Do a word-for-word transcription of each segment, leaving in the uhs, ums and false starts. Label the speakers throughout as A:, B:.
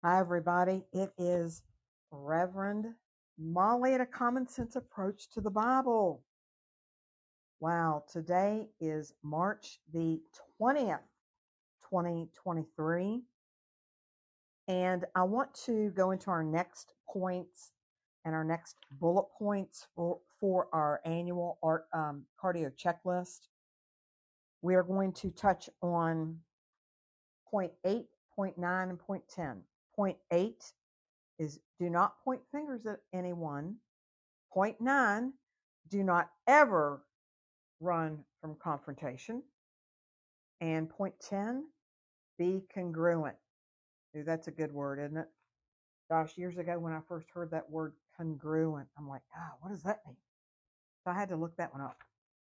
A: Hi, everybody. It is Reverend Molly at A Common Sense Approach to the Bible. Wow, today is March the twentieth, twenty twenty-three. And I want to go into our next points and our next bullet points for, for our annual art, um, cardio checklist. We are going to touch on point eight, point nine, and point ten. Point eight is do not point fingers at anyone. Point nine, do not ever run from confrontation. And point ten, be congruent. Ooh, that's a good word, isn't it? Gosh, years ago when I first heard that word congruent, I'm like, ah, what does that mean? So I had to look that one up.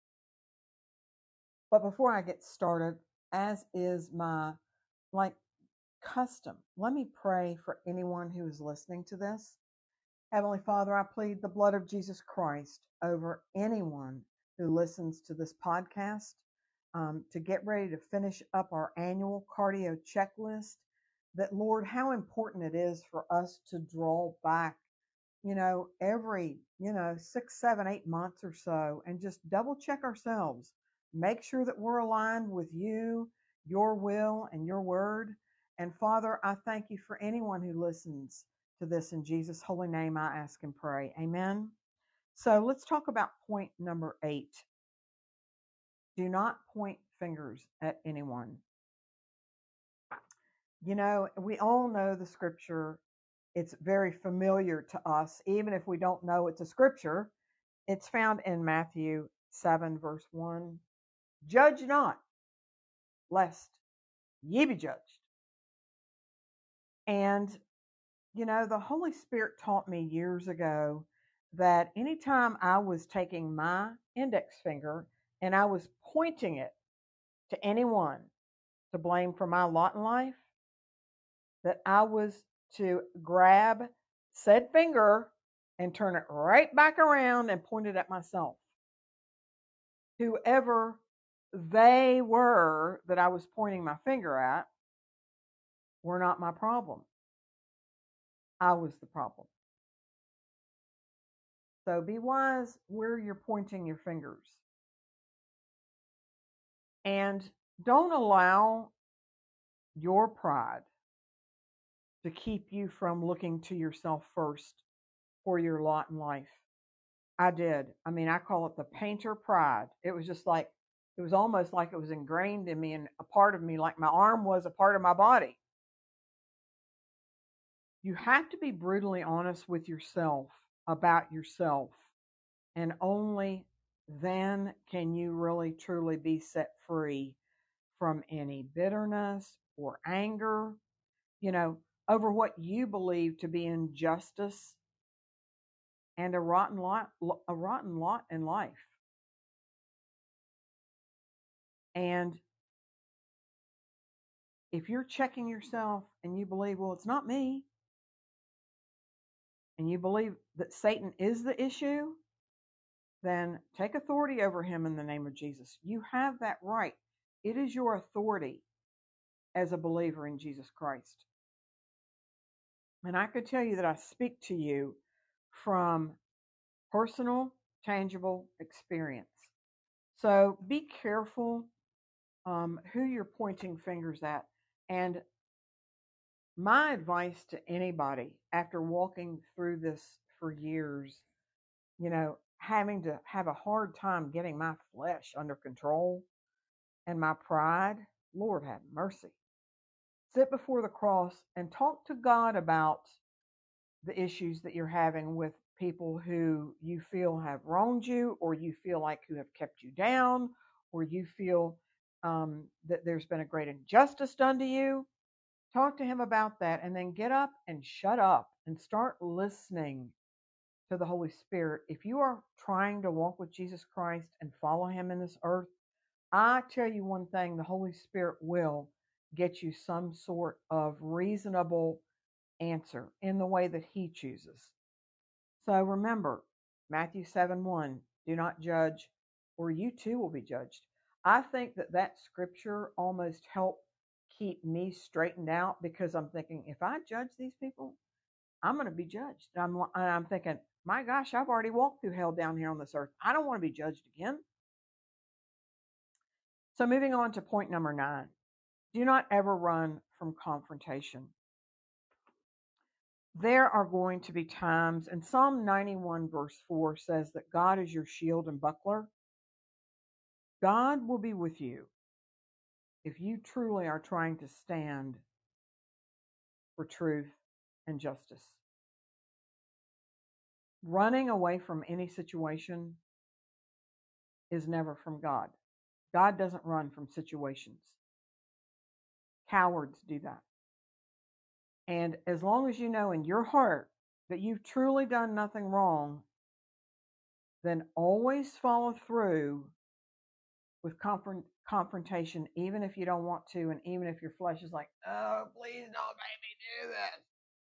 A: But before I get started, as is my like custom, let me pray for anyone who is listening to this. Heavenly Father, I plead the blood of Jesus Christ over anyone who listens to this podcast um, to get ready to finish up our annual cardio checklist. That, Lord, how important it is for us to draw back, you know, every, you know, six, seven, eight months or so and just double check ourselves. Make sure that we're aligned with you, your will, and your word. And Father, I thank you for anyone who listens to this. In Jesus' holy name, I ask and pray. Amen. So let's talk about point number eight. Do not point fingers at anyone. You know, we all know the scripture. It's very familiar to us, even if we don't know it's a scripture. It's found in Matthew seven, verse one. Judge not, lest ye be judged. And, you know, the Holy Spirit taught me years ago that anytime I was taking my index finger and I was pointing it to anyone to blame for my lot in life, that I was to grab said finger and turn it right back around and point it at myself. Whoever they were that I was pointing my finger at were not my problem. I was the problem. So be wise where you're pointing your fingers. And don't allow your pride to keep you from looking to yourself first for your lot in life. I did. I mean, I call it the painter pride. It was just like, it was almost like it was ingrained in me and a part of me, like my arm was a part of my body. You have to be brutally honest with yourself about yourself. And only then can you really truly be set free from any bitterness or anger, you know, over what you believe to be injustice and a rotten lot, a rotten lot in life. And if you're checking yourself and you believe, well, it's not me, and you believe that Satan is the issue, then take authority over him in the name of Jesus. You have that right. It is your authority as a believer in Jesus Christ. And I could tell you that I speak to you from personal, tangible experience. So be careful um, who you're pointing fingers at. And my advice to anybody after walking through this for years, you know, having to have a hard time getting my flesh under control and my pride, Lord have mercy. Sit before the cross and talk to God about the issues that you're having with people who you feel have wronged you, or you feel like who have kept you down, or you feel um, that there's been a great injustice done to you. Talk to him about that, and then get up and shut up and start listening to the Holy Spirit. If you are trying to walk with Jesus Christ and follow him in this earth, I tell you one thing, the Holy Spirit will get you some sort of reasonable answer in the way that he chooses. So remember, Matthew seven one, do not judge, or you too will be judged. I think that that scripture almost helped keep me straightened out, because I'm thinking, if I judge these people, I'm going to be judged. And I'm, and I'm thinking, my gosh, I've already walked through hell down here on this earth. I don't want to be judged again. So moving on to point number nine. Do not ever run from confrontation. There are going to be times, and Psalm ninety-one verse four says that God is your shield and buckler. God will be with you if you truly are trying to stand for truth and justice. Running away from any situation is never from God. God doesn't run from situations. Cowards do that. And as long as you know in your heart that you've truly done nothing wrong, then always follow through with confront- confrontation, even if you don't want to, and even if your flesh is like, oh, please don't make me do this.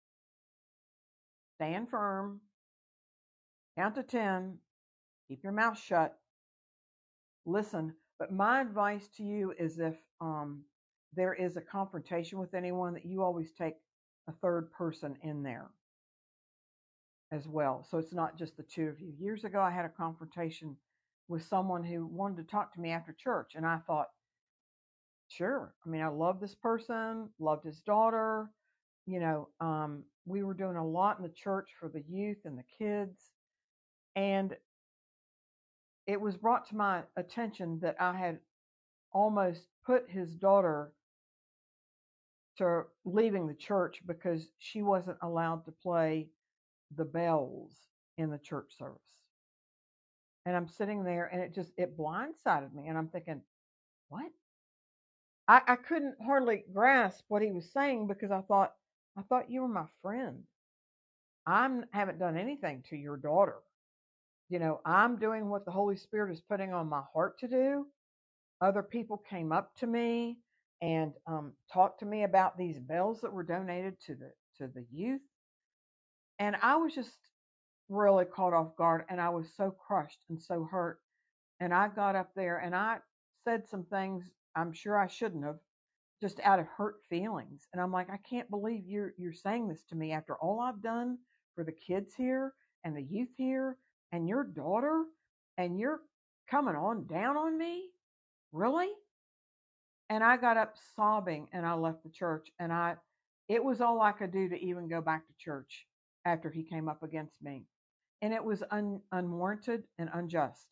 A: Stand firm. Count to ten. Keep your mouth shut. Listen. But my advice to you is, if um, there is a confrontation with anyone, that you always take a third person in there as well. So it's not just the two of you. Years ago, I had a confrontation with someone who wanted to talk to me after church. And I thought, sure. I mean, I love this person, loved his daughter. You know, um, we were doing a lot in the church for the youth and the kids. And it was brought to my attention that I had almost put his daughter to leaving the church because she wasn't allowed to play the bells in the church service. And I'm sitting there, and it just, it blindsided me. And I'm thinking, what? I, I couldn't hardly grasp what he was saying, because I thought, I thought you were my friend. I haven't done anything to your daughter. You know, I'm doing what the Holy Spirit is putting on my heart to do. Other people came up to me and um, talked to me about these bells that were donated to the to the youth. And I was just really caught off guard, and I was so crushed and so hurt. And I got up there and I said some things I'm sure I shouldn't have, just out of hurt feelings. And I'm like, I can't believe you're you're saying this to me after all I've done for the kids here and the youth here and your daughter, and you're coming on down on me? Really? And I got up sobbing, and I left the church. And I it was all I could do to even go back to church after he came up against me. And it was un, unwarranted and unjust.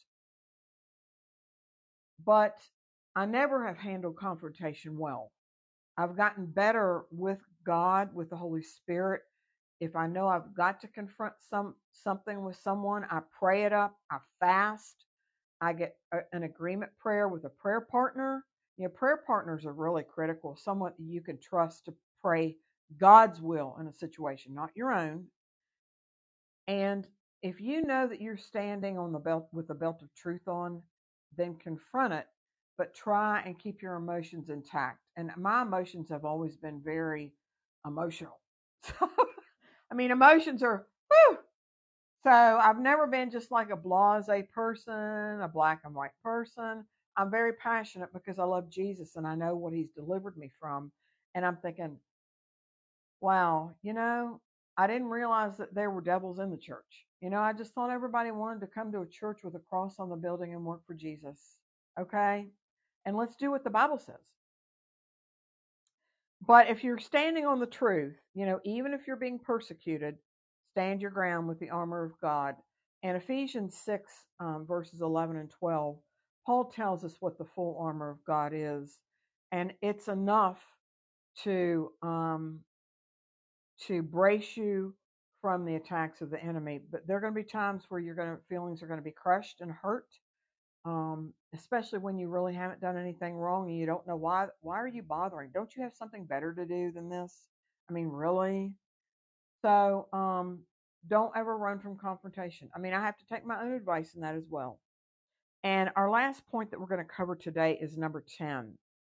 A: But I never have handled confrontation well. I've gotten better with God, with the Holy Spirit. If I know I've got to confront some something with someone, I pray it up. I fast. I get a, an agreement prayer with a prayer partner. You know, prayer partners are really critical. Someone that you can trust to pray God's will in a situation, not your own. And if you know that you're standing on the belt with the belt of truth on, then confront it, but try and keep your emotions intact. And my emotions have always been very emotional. So, I mean, emotions are, whew. So I've never been just like a blasé person, a black and white person. I'm very passionate because I love Jesus and I know what he's delivered me from. And I'm thinking, wow, you know, I didn't realize that there were devils in the church. You know, I just thought everybody wanted to come to a church with a cross on the building and work for Jesus. Okay? And let's do what the Bible says. But if you're standing on the truth, you know, even if you're being persecuted, stand your ground with the armor of God. And Ephesians six, um, verses eleven and twelve, Paul tells us what the full armor of God is. And it's enough to um, to brace you from the attacks of the enemy. But there are going to be times where your going to, feelings are going to be crushed and hurt, um, especially when you really haven't done anything wrong and you don't know why. Why are you bothering? Don't you have something better to do than this? I mean, really? So um, don't ever run from confrontation. I mean, I have to take my own advice in that as well. And our last point that we're going to cover today is number ten.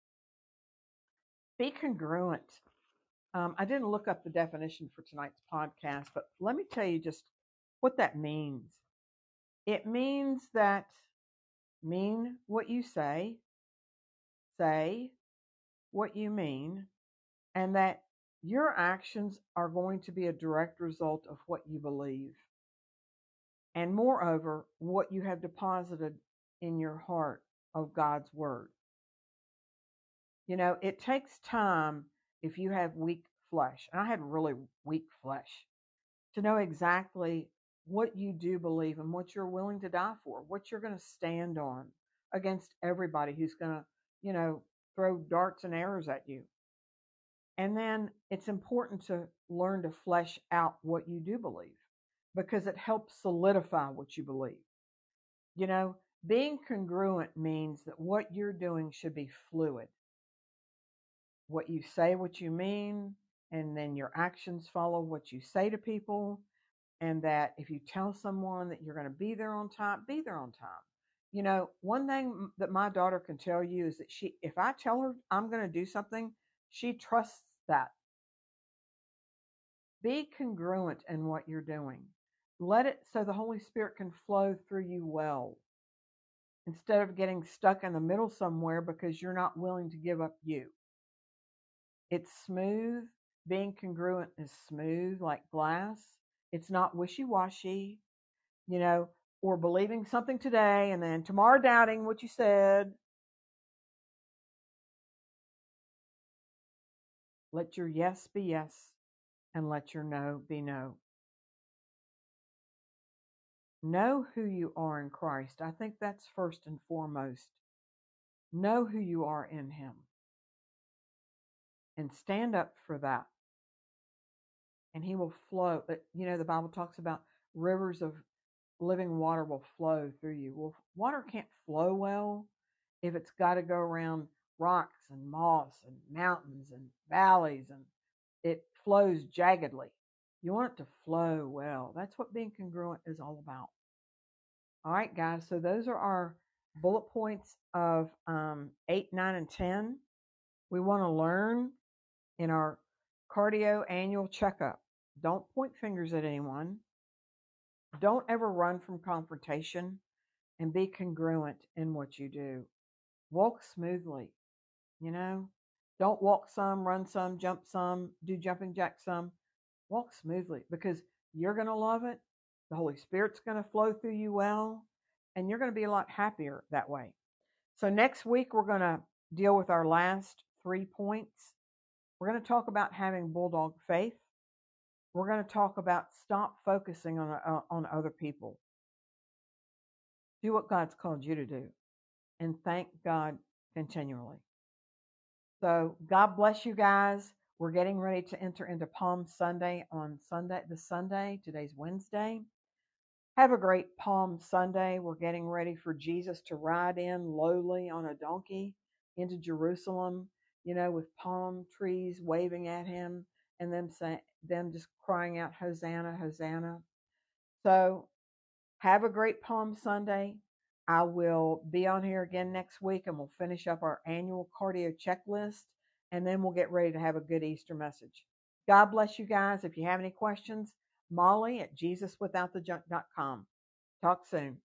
A: Be congruent. Um, I didn't look up the definition for tonight's podcast, but let me tell you just what that means. It means that mean what you say, say what you mean, and that your actions are going to be a direct result of what you believe. And moreover, what you have deposited in your heart of God's word. You know, it takes time if you have weak flesh, and I had really weak flesh, to know exactly what you do believe and what you're willing to die for, what you're going to stand on against everybody who's going to, you know, throw darts and arrows at you. And then it's important to learn to flesh out what you do believe because it helps solidify what you believe. You know, being congruent means that what you're doing should be fluid. What you say, what you mean, and then your actions follow what you say to people. And that if you tell someone that you're going to be there on time, be there on time. You know, one thing that my daughter can tell you is that she, if I tell her I'm going to do something, she trusts that. Be congruent in what you're doing. Let it so the Holy Spirit can flow through you well instead of getting stuck in the middle somewhere because you're not willing to give up you. It's smooth. Being congruent is smooth like glass. It's not wishy-washy, you know, or believing something today and then tomorrow doubting what you said. Let your yes be yes and let your no be no. Know who you are in Christ. I think that's first and foremost. Know who you are in Him and stand up for that. And He will flow. You know, the Bible talks about rivers of living water will flow through you. Well, water can't flow well if it's got to go around rocks and moss and mountains and valleys, and it flows jaggedly. You want it to flow well. That's what being congruent is all about. All right, guys. So those are our bullet points of um, eight, nine, and ten. We want to learn in our cardio annual checkup. Don't point fingers at anyone. Don't ever run from confrontation, and be congruent in what you do. Walk smoothly, you know. Don't walk some, run some, jump some, do jumping jack some. Walk smoothly because you're going to love it. The Holy Spirit's going to flow through you well, and you're going to be a lot happier that way. So next week, we're going to deal with our last three points. We're going to talk about having bulldog faith. We're going to talk about stop focusing on, uh, on other people. Do what God's called you to do and thank God continually. So God bless you guys. We're getting ready to enter into Palm Sunday on Sunday, this Sunday. Today's Wednesday. Have a great Palm Sunday. We're getting ready for Jesus to ride in lowly on a donkey into Jerusalem, you know, with palm trees waving at him and them saying, them just crying out, Hosanna, Hosanna. So have a great Palm Sunday. I will be on here again next week and we'll finish up our annual cardio checklist and then we'll get ready to have a good Easter message. God bless you guys. If you have any questions, Molly at Jesus Without The Junk dot com. Talk soon.